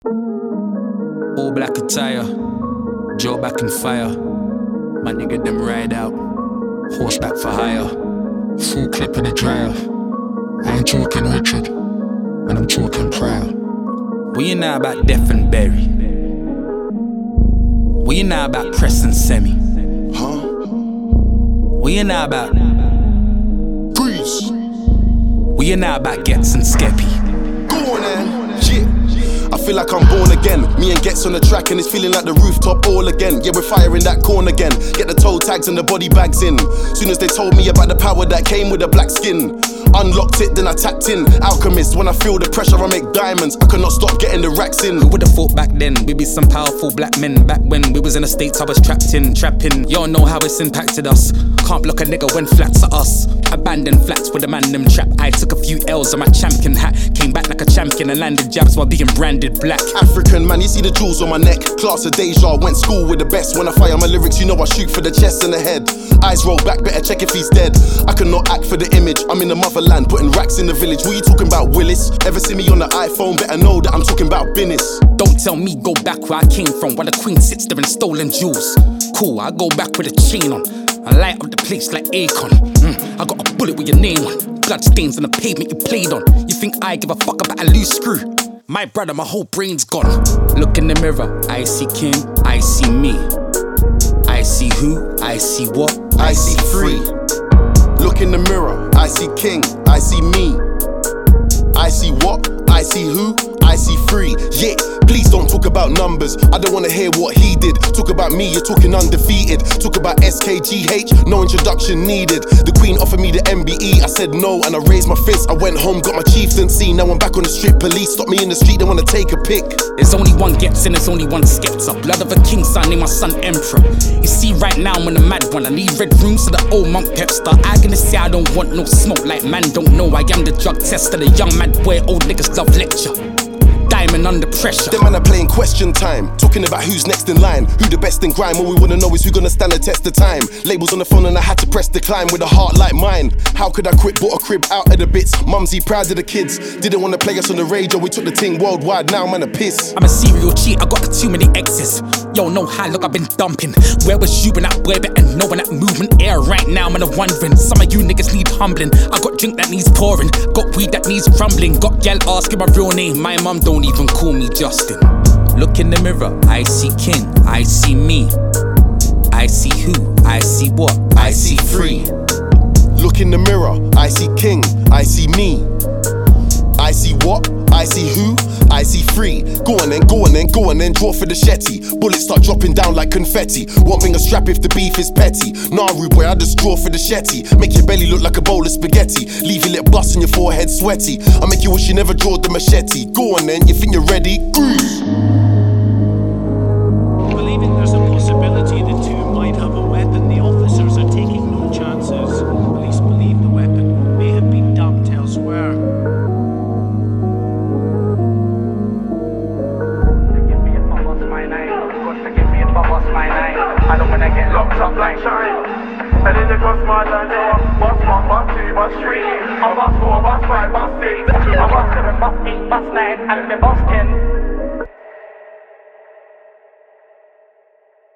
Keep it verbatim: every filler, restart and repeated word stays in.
All black attire, Joe back in fire. My nigga them ride out, horseback for hire. Full clip in the dryer. I ain't talking Richard, and I'm talking Pryor. We ain't now about Def and Berry. We ain't now about Press and Semi. Huh? We ain't now about Grease. We ain't now about Gets and Skeppy. Go on then, yeah. I feel like I'm born again. Me and Gets on the track and it's feeling like the rooftop all again. Yeah, we're firing that corn again. Get the toe tags and the body bags in. Soon as they told me about the power that came with the black skin, unlocked it, then I tapped in. Alchemist, when I feel the pressure, I make diamonds. I cannot stop getting the racks in. Who would've thought back then we'd be some powerful black men? Back when we was in the States, I was trapped in, trapping. Y'all know how it's impacted us. Can't block a nigga when flats are us. Abandoned flats with a man them trap. I took a few L's on my champion hat. Came back like a champion and landed jabs while being branded black. African man, you see the jewels on my neck. Class of deja, went school with the best. When I fire my lyrics, you know I shoot for the chest and the head. Eyes roll back, better check if he's dead. I cannot act for the image. I'm in the motherland, putting racks in the village. What you talking about, Willis? Ever see me on the iPhone? Better know that I'm talking about business. Don't tell me go back where I came from, while the queen sits there in stolen jewels. Cool, I go back with a chain on. I light up the place like Akon. Mm, I got a bullet with your name on. Blood stains on the pavement you played on. You think I give a fuck about a loose screw? My brother, my whole brain's gone. Look in the mirror, I see King, I see me. I see who, I see what, I see free. Look in the mirror, I see King, I see me. I see what, I see who, I see free. Yeah, please don't talk about numbers. I don't wanna hear what he did. Talk about me, you're talking undefeated. Talk about S K G H, no introduction needed. The queen offered me the M B E, I said no and I raised my fist. I went home, got my chieftaincy. Now I'm back on the strip. Police stop me in the street, they wanna take a pic. There's only one Gets and there's only one Skepta. Blood of a king, son, name my son Emperor. You see right now I'm in a mad one. I need red rooms to the old monk Pepster. I gonna say I don't want no smoke, like man don't know I am the drug tester. The young mad boy, old niggas love lecture. Diamond under pressure. Them man are playing question time, talking about who's next in line, who the best in grime. All we wanna know is who gonna stand the test of time. Labels on the phone and I had to press decline with a heart like mine. How could I quit? Bought a crib out of the bits. Mumsy proud of the kids. Didn't wanna play us on the radio. We took the thing worldwide. Now man a piss. I'm a serial cheat. I got too many exes. Yo, no high look. I've been dumping. Where was you when that boy better know when that movement air right now? Man, I'm wondering. Some of you niggas need humbling. I got drink that needs pouring. Got weed that needs crumbling. Got gal asking my real name. My mum don't even call me Justin. Look in the mirror, I see King, I see me. I see who, I see what, I see free. Look in the mirror, I see King, I see me. I see what, I see who, I see free. Go on then, go on then, go on then, draw for the shetty. Bullets start dropping down like confetti. Won't bring a strap if the beef is petty. Nah, rude boy, I just draw for the shetty. Make your belly look like a bowl of spaghetti. Leave your lip bust and your forehead sweaty. I make you wish you never drawed the machete. Go on then, you think you're ready? Grease. Believing there's a possibility the two might have a weapon, the officers are taking no chances. Police believe the weapon may have been dumped elsewhere. I don't wanna get locked up like shine. And then it goes my line, bus one, bus two, bus three, a bus four, bus five, bus six, a bus seven, bus eight, bus nine, and the bus ten.